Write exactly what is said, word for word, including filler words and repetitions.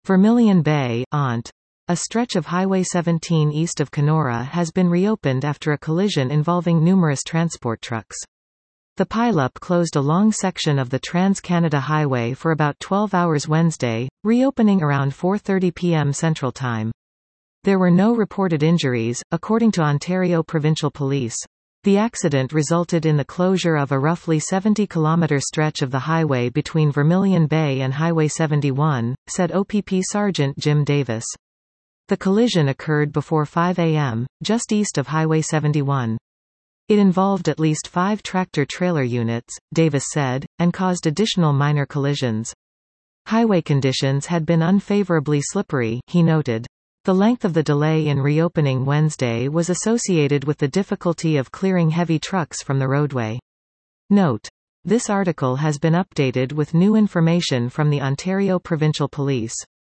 Vermilion Bay, Ont. A stretch of Highway seventeen east of Kenora has been reopened after a collision involving numerous transport trucks. The pileup closed a long section of the Trans-Canada Highway for about twelve hours Wednesday, reopening around four thirty p m Central Time. There were no reported injuries, according to Ontario Provincial Police. The accident resulted in the closure of a roughly seventy kilometre stretch of the highway between Vermilion Bay and Highway seventy-one, said O P P Sergeant Jim Davis. The collision occurred before five a m, just east of Highway seventy-one. It involved at least five tractor-trailer units, Davis said, and caused additional minor collisions. Highway conditions had been unfavorably slippery, he noted. The length of the delay in reopening Wednesday was associated with the difficulty of clearing heavy trucks from the roadway. Note: this article has been updated with new information from the Ontario Provincial Police.